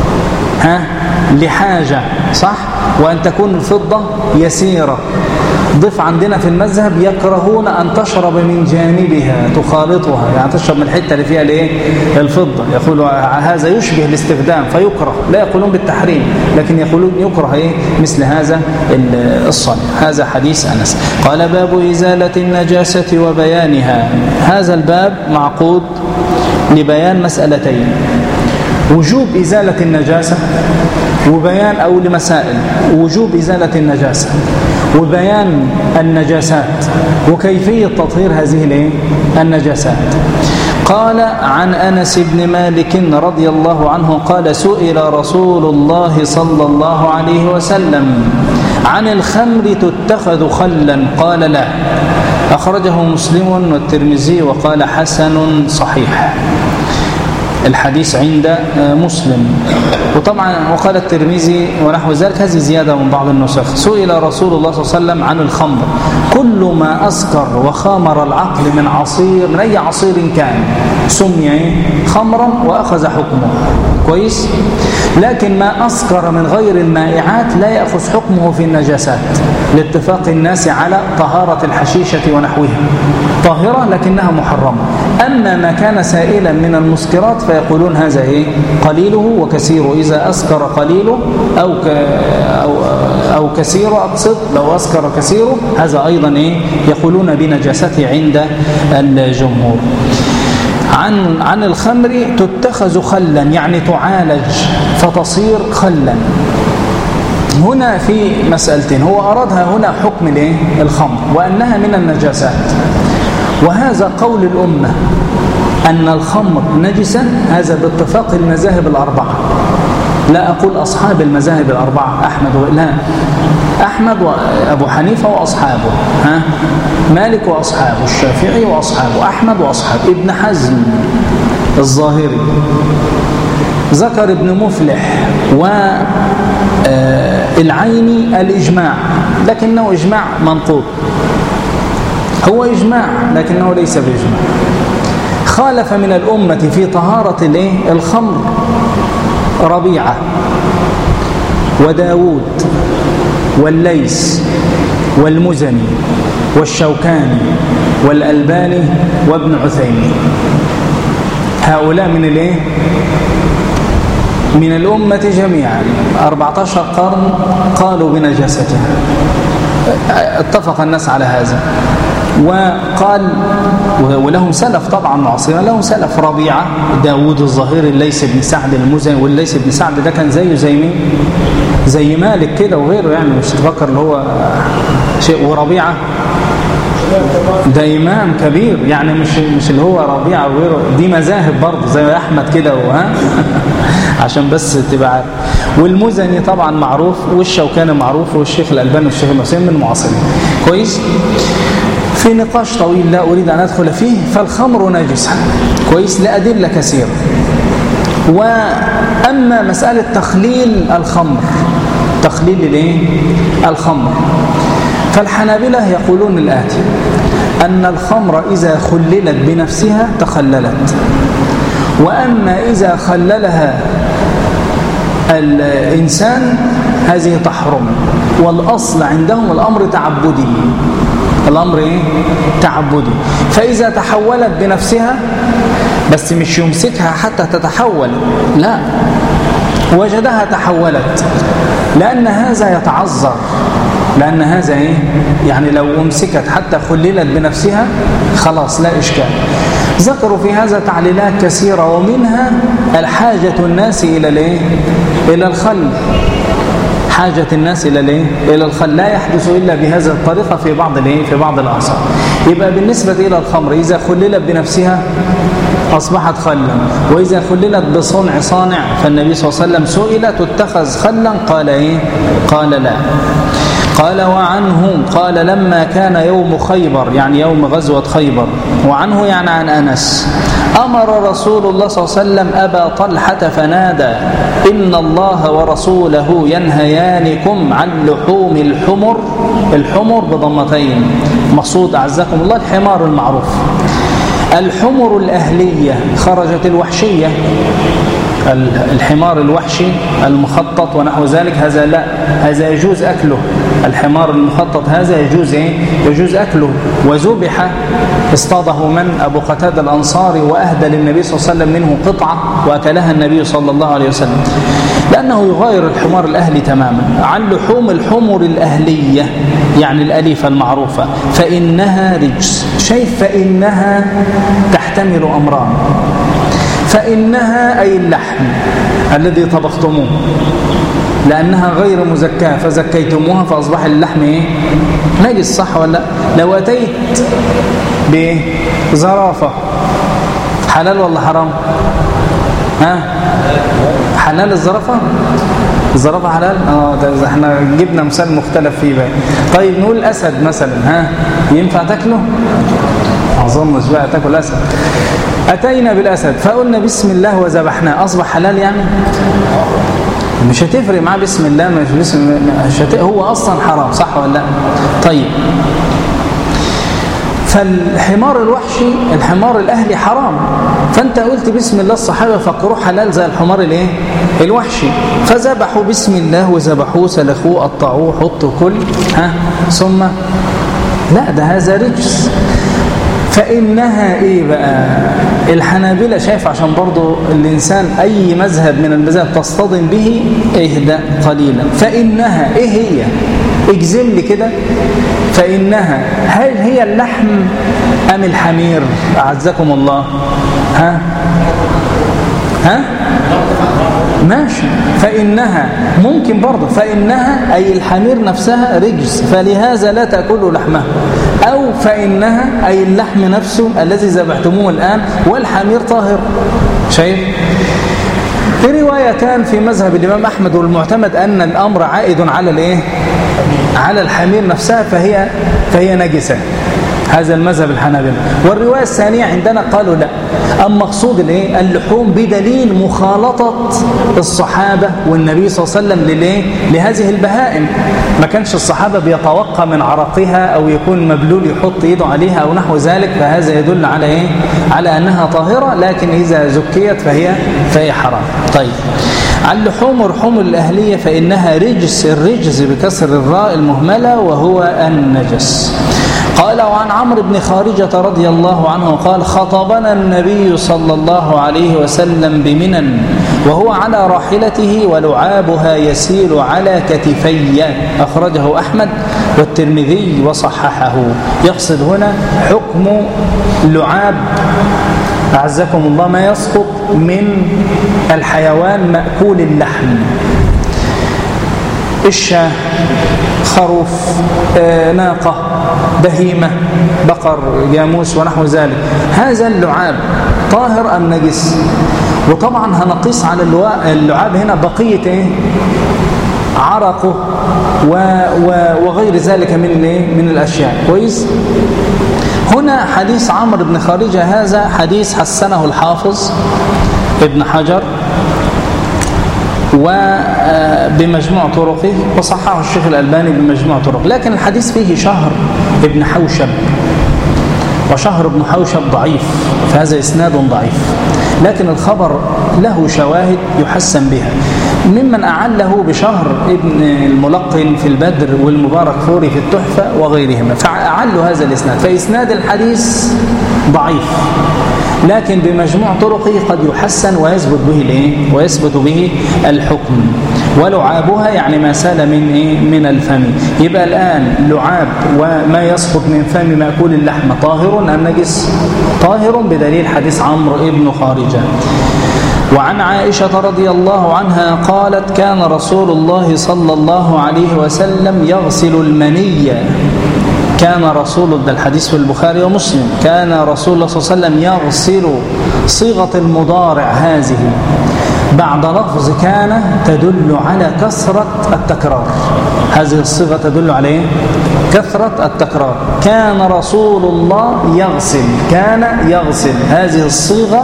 لحاجة، صح؟ وأن تكون الفضة يسيرة. ضف عندنا في المذهب يكرهون أن تشرب من جانبها تخالطها، يعني تشرب من الحتة اللي فيها الفضة. يقولوا هذا يشبه الاستخدام فيكره، لا يقولون بالتحريم لكن يقولون يكره مثل هذا الصنع. هذا حديث أنس. قال باب إزالة النجاسة وبيانها. هذا الباب معقود لبيان مسألتين: وجوب إزالة النجاسة وبيان، أو لمسائل: وجوب إزالة النجاسة وبيان النجاسات وكيفية تطهير هذه النجاسات. قال عن أنس بن مالك رضي الله عنه قال: سئل رسول الله صلى الله عليه وسلم عن الخمر تتخذ خلا؟ قال: لا. أخرجه مسلم والترمذي وقال حسن صحيح. الحديث عند مسلم. وطبعا وقال الترمذي ونحو ذلك، هذه زيادة من بعض النسخ: سئل رسول الله صلى الله عليه وسلم عن الخمر: كل ما أسكر وخامر العقل من عصير، من أي عصير كان، سمي خمرا وأخذ حكمه. كويس. لكن ما أسكر من غير المائعات لا يأخذ حكمه في النجاسات، لاتفاق الناس على طهارة الحشيشة ونحوها، طاهرة لكنها محرمة. أما ما كان سائلا من المسكرات فيقولون هذا قليله وكثيره. إذا أسكر قليله أو كثيره، أقصد لو أسكر كثيره، هذا أيضا يقولون بنجاسته عند الجمهور. عن الخمر تتخذ خلا يعني تعالج فتصير خلا. هنا في مسألتين، هو أرادها هنا حكم الخمر وأنها من النجاسات، وهذا قول الأمة أن الخمر نجسا، هذا باتفاق المذاهب الأربعة. لا أقول أصحاب المذاهب الأربعة، أحمد وأبو حنيفة وأصحابه، مالك وأصحابه، الشافعي وأصحابه، أحمد وأصحابه، ابن حزم الظاهري، ذكر ابن مفلح والعيني الإجماع، لكنه إجماع منقوض، هو إجماع لكنه ليس بإجماع. خالف من الأمة في طهارة الخمر ربيعة وداود والليث والمزني والشوكاني والألباني وابن عثيمين. هؤلاء من الأمة جميعا 14 قرن قالوا بنجاستها، اتفق الناس على هذا. وقال ولهم سلف طبعا معاصرين، لهم سلف: ربيعة، داود الظاهري، الليث بن سعد المزني. والليث بن سعد ده كان زي مين؟ زي مالك كده وغيره، يعني مش تفكر اللي هو شيء. وربيعة ده إمام كبير يعني، مش اللي هو ربيع وغيره، دي مذاهب برضه زي أحمد كده عشان بس تبقى عارف. والمزني طبعا معروف، والشوكاني معروف، والشيخ الألباني والشيخ المسلم من المعاصرين. كويس. في نقاش طويل لا أريد أن أدخل فيه. فالخمر نجسة كويس لأدلة كثيرة. وأما مسألة تخليل الخمر، تخليل الايه؟ الخمر، فالحنابلة يقولون الآتي: أن الخمر إذا خللت بنفسها تخللت، وأما إذا خللها الإنسان هذه تحرم. والأصل عندهم الأمر تعبدي، الأمر إيه؟ تعبدي. فإذا تحولت بنفسها، بس مش يمسكها حتى تتحول، لا، وجدها تحولت، لأن هذا يتعذر، لأن هذا إيه؟ يعني لو أمسكت حتى خللت بنفسها خلاص لا إشكال. ذكروا في هذا تعليلات كثيرة، ومنها الحاجة الناس إلى الإيه؟ إلى الخل. حاجة الناس إلى الإيه؟ إلى الخل لا يحدث إلا بهذه الطريقة في بعض الإيه؟ في بعض الآثار. يبقى بالنسبة إلى الخمر إذا خللت بنفسها أصبحت خلا، وإذا خللت بصنع صانع، فالنبي صلى الله عليه وسلم سئل تتخذ خلا؟ قال إيه؟ قال لا. قال وعنه قال لما كان يوم خيبر، يعني يوم غزوة خيبر، وعنه يعني عن أنس، أمر رسول الله صلى الله عليه وسلم أبا طلحة فنادى: إن الله ورسوله ينهيانكم عن لحوم الحمر. الحمر بضمتين، مقصود أعزكم الله الحمار المعروف. الحمر الأهلية خرجت الوحشية، الحمار الوحشي المخطط ونحو ذلك، هذا لا، هذا يجوز أكله. الحمار المخطط هذا يجوز إيه؟ يجوز أكله. وذبح، اصطاده من؟ أبو قتادة الأنصاري، وأهدى للنبي صلى الله عليه وسلم منه قطعة وأكلها النبي صلى الله عليه وسلم، لأنه يغير الحمار الأهلي تماما. عن لحوم الحمر الأهلية يعني الأليفة المعروفة، فإنها رجس. شايف؟ فإنها تحتمل أمران. فإنها أي اللحم الذي طبختموه، لأنها غير مزكاة فزكيتموها فأصبح اللحم إيه؟ نجس، صح ولا لا؟ لو أتيت بزرافة حلال ولا حرام؟ حلال الزرافة؟ الزرافة حلال؟ ده احنا جبنا مثال مختلف فيه بقى. طيب نقول أسد مثلا، ينفع تاكله؟ أظنش بقى تاكل أسد. أتينا بالأسد فقلنا بسم الله وذبحناه، أصبح حلال يعني؟ مش هتفرق معاه بسم الله، هو أصلا حرام، صح ولا لا؟ طيب، فالحمار الوحشي الحمار الأهلي حرام، فأنت قلت بسم الله، الصحابة فكروه حلال زي الحمار الايه؟ الوحشي، فذبحوا بسم الله وذبحوه سلخوه قطعوه حطوا كل ثم لا، ده هذا رجس. فإنها إيه بقى؟ الحنابلة شايف عشان برضو الإنسان أي مذهب من المذاهب تصطدم به اهدأ قليلا. فإنها إيه هي؟ اجزم لي كده. فإنها هل هي اللحم أم الحمير؟ أعزكم الله. ماشي. فإنها ممكن برضه، فإنها أي الحمير نفسها رجس فلهذا لا تأكلوا لحمها، أو فإنها أي اللحم نفسه الذي ذبحتموه الآن والحمير طاهر. شايف؟ في روايتان في مذهب الإمام أحمد والمعتمد أن الأمر عائد على الإيه؟ على الحمير نفسها فهي نجسة، هذا المذهب الحنابلة. والرواية الثانية عندنا قالوا لا، أما مقصود الايه؟ اللحوم بدليل مخالطة الصحابة والنبي صلى الله عليه وسلم للايه؟ لهذه البهائم. ما كانش الصحابة بيتوقى من عرقها أو يكون مبلول يحط يده عليها أو نحو ذلك، فهذا يدل على ايه؟ على أنها طاهرة، لكن إذا زكيت فهي حرام. طيب، عن لحوم الأهلية فإنها رجس، الرجس بكسر الراء المهملة وهو النجس. قال وعن عمرو بن خارجة رضي الله عنه قال خطبنا النبي صلى الله عليه وسلم بمنى وهو على راحلته ولعابها يسيل على كتفي، أخرجه أحمد والترمذي وصححه. يقصد هنا حكم اللعاب أعزكم الله، ما يسقط من الحيوان مأكول اللحم، الشاة، خروف، ناقة، بهيمة، بقر، جاموس ونحو ذلك، هذا اللعاب طاهر أم نجس؟ وطبعا هنقيس على اللعاب هنا بقية إيه؟ عرقه وغير ذلك من الأشياء. كويس. هنا حديث عمرو بن خارجة، هذا حديث حسنه الحافظ ابن حجر وبمجموع طرقه، وصححه الشيخ الألباني بمجموع طرقه، لكن الحديث فيه شهر ابن حوشب، وشهر ابن حوشب ضعيف، فهذا إسناد ضعيف، لكن الخبر له شواهد يحسن بها، ممن أعله بشهر ابن الملقن في البدر والمبارك فوري في التحفة وغيرهما، فأعلوا هذا الإسناد، فإسناد الحديث ضعيف، لكن بمجموع طرقه قد يحسن ويثبت به الحكم. ولعابها يعني ما سال من الفم. يبقى الآن لعاب وما يسقط من فم مأكول اللحم طاهر أم نجس؟ طاهر بدليل حديث عمرو بن خارجة. وعن عائشة رضي الله عنها قالت: كان رسول الله صلى الله عليه وسلم يغسل المني. كان رسول، ده الحديث في البخاري ومسلم، كان رسول الله صلى الله عليه وسلم يغسل، صيغة المضارع هذه بعد لفظ كان تدل على كثرة التكرار. هذه الصيغة تدل على كثرة التكرار. كان رسول الله يغسل، كان يغسل، هذه الصيغة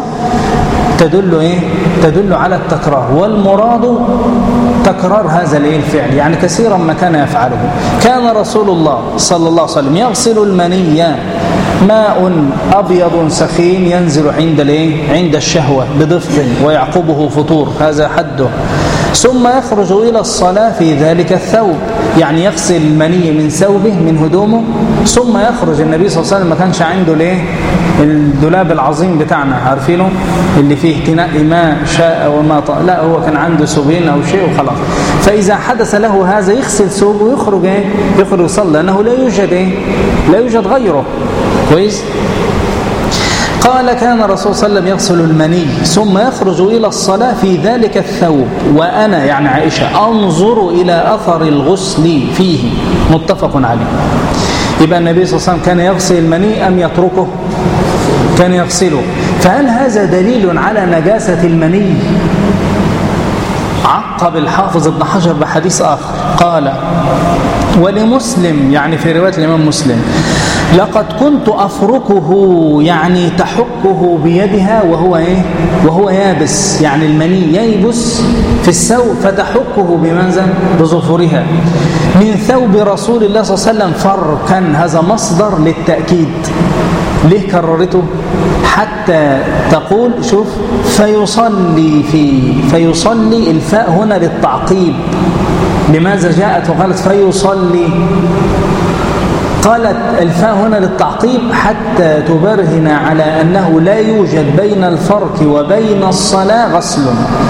تدل على التكرار، والمراد تكرار هذا الفعل، يعني كثيرا ما كان يفعله. كان رسول الله صلى الله عليه وسلم يغسل المني، ماء أبيض سخين ينزل عند الشهوة بدفء ويعقبه فطور، هذا حده، ثم يخرج إلى الصلاة في ذلك الثوب، يعني يغسل المني من ثوبه من هدومه، ثم يخرج. النبي صلى الله عليه وسلم ما كانش عنده الدولاب العظيم بتاعنا عارفينه اللي فيه تنقي ما شاء وما لا، هو كان عنده ثوبين أو شيء وخلاص. فإذا حدث له هذا يغسل ثوبه ويخرج يخرج يصلي، لأنه لا يوجد غيره. كويس. قال: كان الرسول صلى الله عليه وسلم يغسل المني ثم يخرج إلى الصلاة في ذلك الثوب، وأنا يعني عائشة أنظر إلى أثر الغسل فيه. متفق عليه. يبقى النبي صلى الله عليه وسلم كان يغسل المني أم يتركه؟ كان يغسله. فهل هذا دليل على نجاسة المني؟ عقب الحافظ ابن حجر بحديث آخر قال: ولمسلم، يعني في رواية الإمام مسلم: لقد كنت أفركه، يعني تحكه بيدها وهو يابس، يعني المني ييبس في الثوب فتحكه بظفرها من ثوب رسول الله صلى الله عليه وسلم فركا. هذا مصدر للتأكيد. ليه كررته؟ حتى تقول شوف فيصلي الفاء هنا للتعقيب. لماذا جاءت وقالت فيصلي؟ قالت الفاء هنا للتعقيب حتى تبرهن على أنه لا يوجد بين الفرك وبين الصلاة غسل.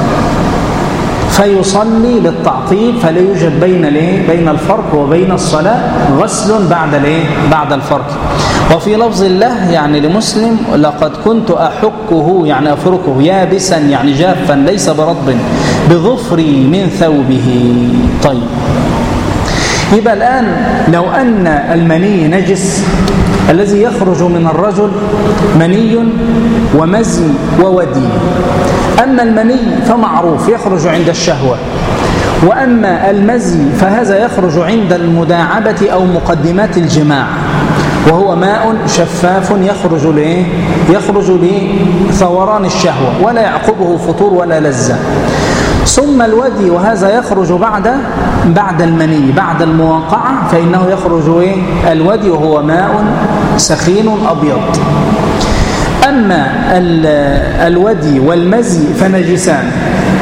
فيصلي للتعقيب، فلا يوجد بين الفرك وبين الصلاة غسل بعد الفرك. وفي لفظ الله يعني لمسلم: لقد كنت أحكه، يعني أفركه يابسا، يعني جافا ليس برطب، بظفري من ثوبه. طيب، يبقى الآن لو أن المني نجس الذي يخرج من الرجل مني ومزي وودي. أما المني فمعروف يخرج عند الشهوة، وأما المزي فهذا يخرج عند المداعبة أو مقدمات الجماع، وهو ماء شفاف يخرج لثوران الشهوة ولا يعقبه فطور ولا لذة. ثم الودي، وهذا يخرج بعد المني، بعد المواقعة، فإنه يخرج الودي وهو ماء سخين أبيض. أما الودي والمزي فنجسان،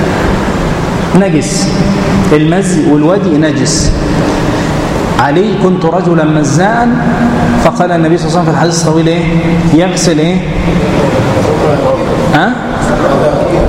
نجس المزي والودي نجس. علي: كنت رجلا مزاء، فقال النبي صلى الله عليه وسلم في الحديث الطويل: يغسل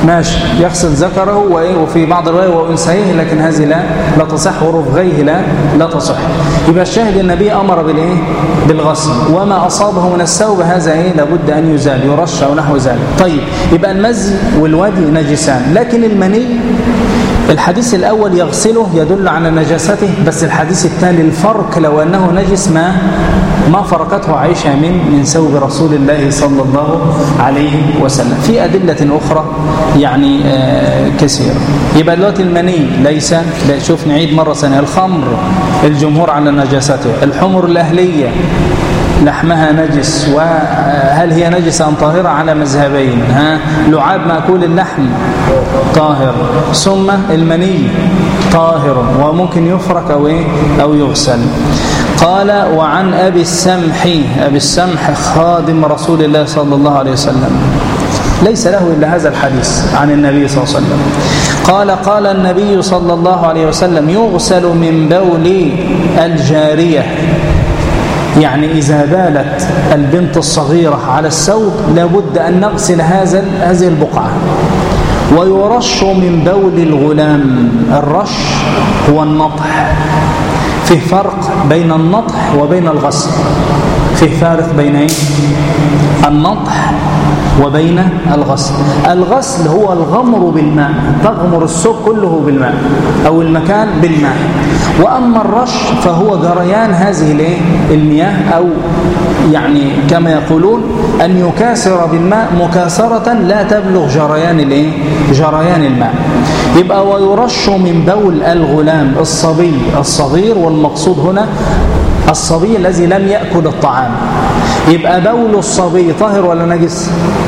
ماشي يغسل ذكره وفي بعض الرواية وأنثيه، لكن هذه لا تصح، ورفغيه لا تصح. يبقى الشاهد النبي أمر بالإيه؟ بالغسل، وما أصابه من الثوب هذا لابد أن يزال، يرش أو نحو ذلك. طيب يبقى المزي والودي نجسان، لكن المني الحديث الأول يغسله يدل على نجاسته، بس الحديث الثاني الفرق لو أنه نجس ما فرقته عائشة من ثوب رسول الله صلى الله عليه وسلم. في أدلة أخرى يعني كثيرة. يبقى دلوقتي المني ليس، شوف نعيد مرة ثانية، الخمر الجمهور على نجاسته، الحمر الأهلية لحمها نجس، وهل هي نجسة أم طاهرة؟ على مذهبين. لعاب مأكول اللحم طاهر، ثم المني طاهر وممكن يفرك أو يغسل. قال وعن أبي السمح خادم رسول الله صلى الله عليه وسلم، ليس له إلا هذا الحديث عن النبي صلى الله عليه وسلم. قال النبي صلى الله عليه وسلم يغسل من بول الجارية، يعني إذا بالت البنت الصغيرة على الثوب لابد أن نغسل هذه البقعة. ويرش من بول الغلام، الرش هو النطح. فيه فرق بين النطح وبين الغسل، فيه فارق بين النطح وبين الغسل. الغسل هو الغمر بالماء، تغمر الثوب كله بالماء أو المكان بالماء. وأما الرش فهو جريان هذه المياه، أو يعني كما يقولون أن يكاسر بالماء مكاسرة لا تبلغ جريان الماء. يبقى ويرش من بول الغلام الصبي الصغير، والمقصود هنا الصبي الذي لم يأكل الطعام. يبقى بول الصبي طاهر ولا نجس؟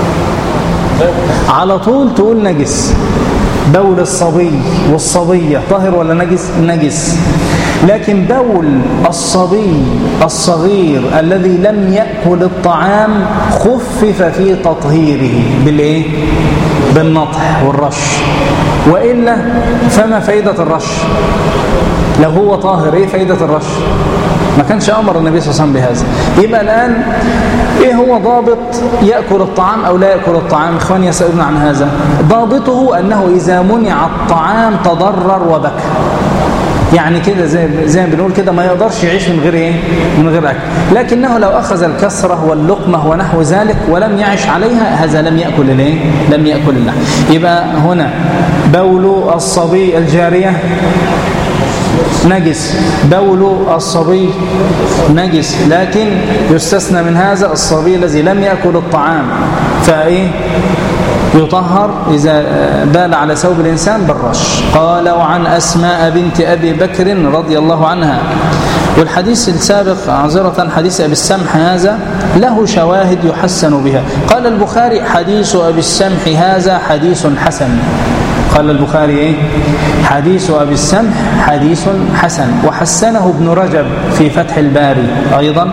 على طول تقول نجس. بول الصبي والصبية طاهر ولا نجس. لكن بول الصبي الصغير الذي لم يأكل الطعام خفف في تطهيره بالنطح والرش. وإلا فما فائدة الرش؟ لو هو طاهر ايه فائدة الرش؟ ما كانش أمر النبي صلى الله عليه وسلم بهذا. يبقى الآن ايه هو ضابط يأكل الطعام أو لا يأكل الطعام؟ إخواني يسألون عن هذا. ضابطه أنه إذا منع الطعام تضرر وبكى، يعني كده زي ما بنقول كده، ما يقدرش يعيش من غير أكل. لكنه لو أخذ الكسرة واللقمة ونحو ذلك ولم يعيش عليها، هذا لم يأكل اللحم. يبقى هنا بول الصبي الجارية نجس، بول الصبي نجس، لكن يستثنى من هذا الصبي الذي لم يأكل الطعام، يطهر إذا بال على ثوب الإنسان بالرش. قال وعن أسماء بنت أبي بكر رضي الله عنها. والحديث السابق عذرة حديث أبي السمح هذا له شواهد يحسن بها. قال البخاري حديث أبي السمح هذا حديث حسن. قال البخاري حديث أبي السمح حديث حسن، وحسنه ابن رجب في فتح الباري أيضا.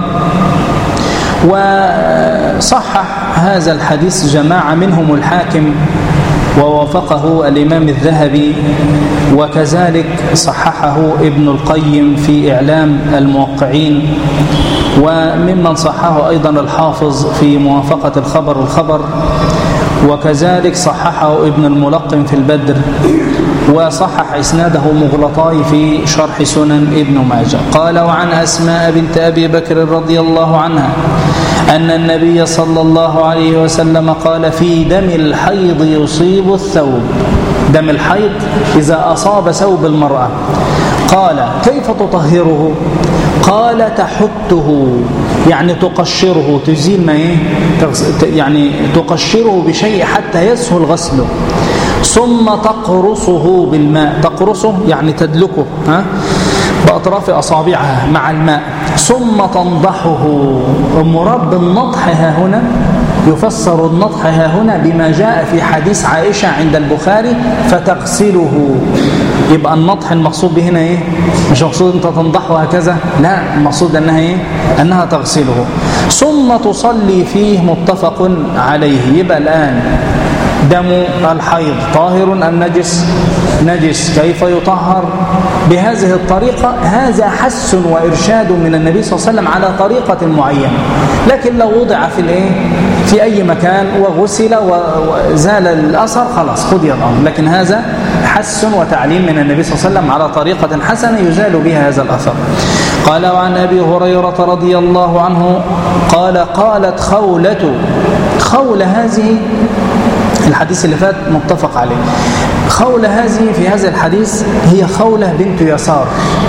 وصحح هذا الحديث جماعة منهم الحاكم، ووافقه الإمام الذهبي، وكذلك صححه ابن القيم في إعلام الموقعين، وممن صححه أيضا الحافظ في موافقة الخبر، وكذلك صححه ابن الملقم في البدر، وصحح إسناده مغلطاي في شرح سنن ابن ماجه. قال وعن أسماء بنت أبي بكر رضي الله عنها أن النبي صلى الله عليه وسلم قال في دم الحيض يصيب الثوب. دم الحيض إذا أصاب ثوب المرأة، قال كيف تطهره؟ قال تحته، يعني تقشره، تزيل ما يعني تقشره بشيء حتى يسهل غسله، ثم تقرصه بالماء. تقرصه يعني تدلكه بأطراف أصابعها مع الماء، ثم تنضحه. المراد بالنضح هنا يفسر النضح هنا بما جاء في حديث عائشة عند البخاري فتغسله. يبقى النضح المقصود به هنا مش مقصود انت تنضحه هكذا، لا، المقصود انها تغسله، ثم تصلي فيه، متفق عليه. يبقى الآن دم الحيض طاهر أم نجس كيف يطهر بهذه الطريقة؟ هذا حث وإرشاد من النبي صلى الله عليه وسلم على طريقة معينة. لكن لو وضع في أي مكان وغسل وزال الأثر خلاص قضي الأمر. لكن هذا حث وتعليم من النبي صلى الله عليه وسلم على طريقة حسنة يزال بها هذا الأثر. قال وعن أبي هريرة رضي الله عنه قال قالت خولة هذه الحديث اللي فات متفق عليه. خولة هذه في هذا الحديث هي خولة بنت يسار.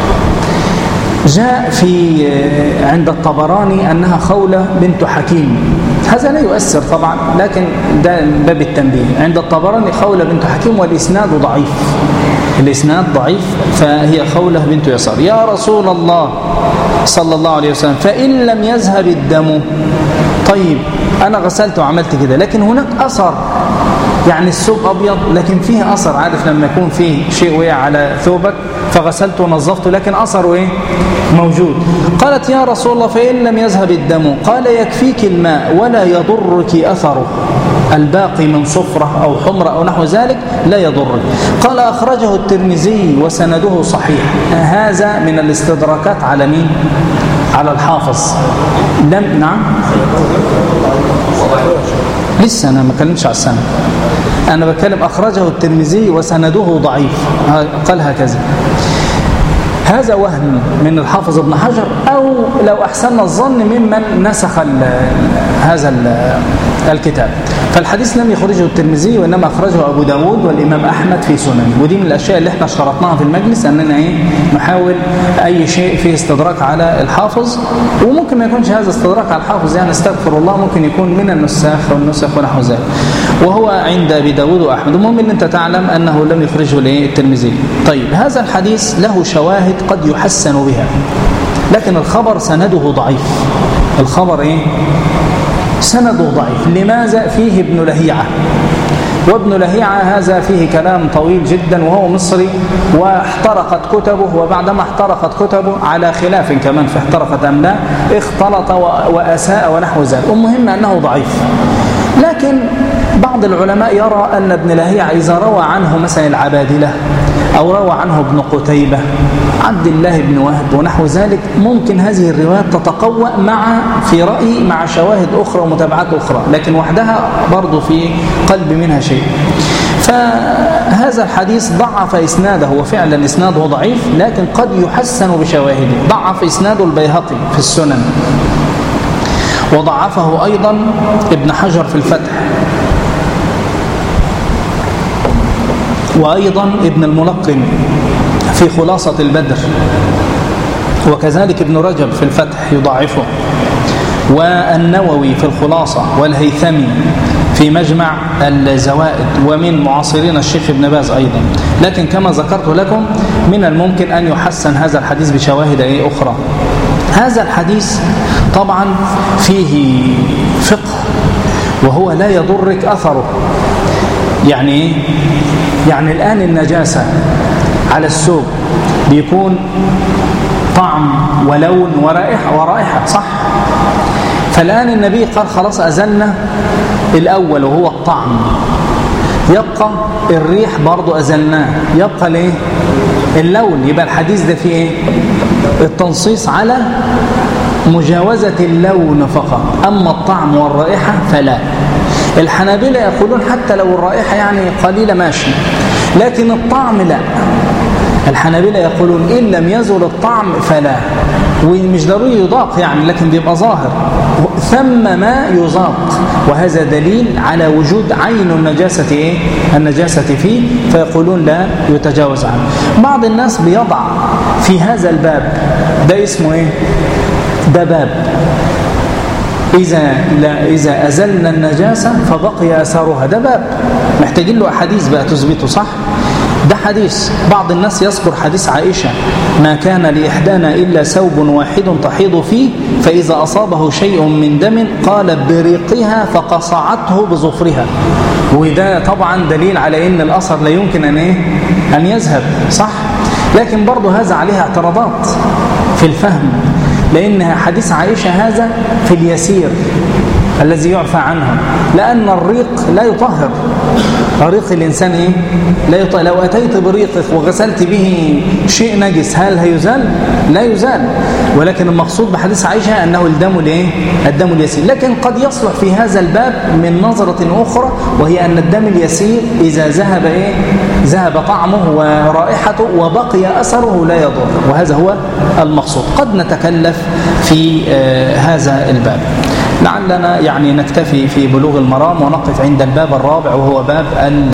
جاء عند الطبراني أنها خولة بنت حكيم. هذا لا يؤثر طبعا، لكن ده باب التنبيه. عند الطبراني خولة بنت حكيم والإسناد ضعيف، الإسناد ضعيف، فهي خولة بنت يسار. يا رسول الله صلى الله عليه وسلم فإن لم يذهب الدم، طيب أنا غسلت وعملت كده لكن هناك أثر، يعني الثوب أبيض لكن فيه أثر، عارف لما يكون فيه شيء وقع على ثوبك فغسلته ونظفته لكن أثره موجود. قالت يا رسول الله فإن لم يذهب الدم، قال يكفيك الماء ولا يضرك أثره، الباقي من صفرة أو حمرة أو نحو ذلك لا يضرك. قال أخرجه الترمذي وسنده صحيح. هذا من الاستدراكات على مين؟ على الحافظ. نعم لسه أنا ما كلمش على السنة، أنا بتكلم أخرجه الترمذي وسنده ضعيف، قال هكذا. هذا وهم من الحافظ ابن حجر، أو لو أحسن الظن ممن نسخ هذا الكتاب. فالحديث لم يخرجه الترمذي وإنما أخرجه أبو داود والإمام أحمد في سنن. ودي من الأشياء اللي احنا شرطناها في المجلس، أننا نحاول أي شيء فيه استدراك على الحافظ، وممكن ما يكونش هذا استدراك على الحافظ، يعني استغفر الله، ممكن يكون من النساخ والنسخ ونحو ذلك، وهو عند أبي داود وأحمد. المهم أن أنت تعلم أنه لم يخرجه الترمذي. طيب هذا الحديث له شواهد قد يحسن بها، لكن الخبر سنده ضعيف. الخبر سنده ضعيف. لماذا؟ فيه ابن لهيعة، وابن لهيعة هذا فيه كلام طويل جدا، وهو مصري واحترقت كتبه، وبعدما احترقت كتبه على خلاف كمان في احترقت أم لا، اختلط وأساء ونحو ذلك. المهم أنه ضعيف. لكن بعض العلماء يرى أن ابن لهيعة إذا روى عنه مثلا العبادلة أو روى عنه ابن قتيبة، عبد الله بن وهب ونحو ذلك، ممكن هذه الروايات تتقوى في رأيي مع شواهد أخرى ومتابعات أخرى، لكن وحدها برضو في قلب منها شيء. فهذا الحديث ضعف إسناده، وفعلا إسناده ضعيف، لكن قد يحسن بشواهده. ضعف إسناده البيهقي في السنن، وضعفه أيضا ابن حجر في الفتح، وأيضا ابن الملقن في خلاصة البدر، وكذلك ابن رجب في الفتح يضعفه، والنووي في الخلاصة، والهيثمي في مجمع الزوائد، ومن معاصرين الشيخ ابن باز أيضا. لكن كما ذكرت لكم من الممكن أن يحسن هذا الحديث بشواهد أخرى. هذا الحديث طبعا فيه فقه، وهو لا يضرك أثره. يعني الآن النجاسة على الثوب بيكون طعم ولون ورائحة صح؟ فالآن النبي قال خلاص أزلنا الأول وهو الطعم، يبقى الريح برضو أزلناه، يبقى اللون. يبقى الحديث ده فيه التنصيص على مجاوزة اللون فقط، أما الطعم والرائحة فلا. الحنابلة يقولون حتى لو الرائحة يعني قليلة ماشي، لكن الطعم لا. الحنابلة يقولون إن لم يزل الطعم فلا، ومش ضروري يضاق يعني، لكن بيبقى ظاهر ثم ما يذاق، وهذا دليل على وجود عين النجاسة فيه، فيقولون لا يتجاوز عنه. بعض الناس بيضع في هذا الباب ده اسمه ده باب إذا أزلنا النجاسة فبقي أثرها، ده باب محتاجين له أحاديث بقى تثبته صح. ده حديث. بعض الناس يذكر حديث عائشة: ما كان لإحدانا إلا ثوب واحد تحيض فيه، فإذا أصابه شيء من دم قال بريقها فقصعته بظفرها. وده طبعا دليل على إن الأثر لا يمكن أن يذهب صح. لكن برضه هذا عليها اعتراضات في الفهم، لأن حديث عائشة هذا في اليسير، الذي يعفى عنه، لأن الريق لا يطهر. ريق الإنسان إيه؟ لا يطهر. لو أتيت بريقك وغسلت به شيء نجس هل هيزال؟ لا يزال. ولكن المقصود بحديث عائشة أنه الدم اليسير. لكن قد يصلح في هذا الباب من نظرة أخرى، وهي أن الدم اليسير إذا ذهب طعمه ورائحته وبقي أثره لا يضر، وهذا هو المقصود. قد نتكلف في هذا الباب. لعلنا يعني نكتفي في بلوغ المرام ونقف عند الباب الرابع، وهو باب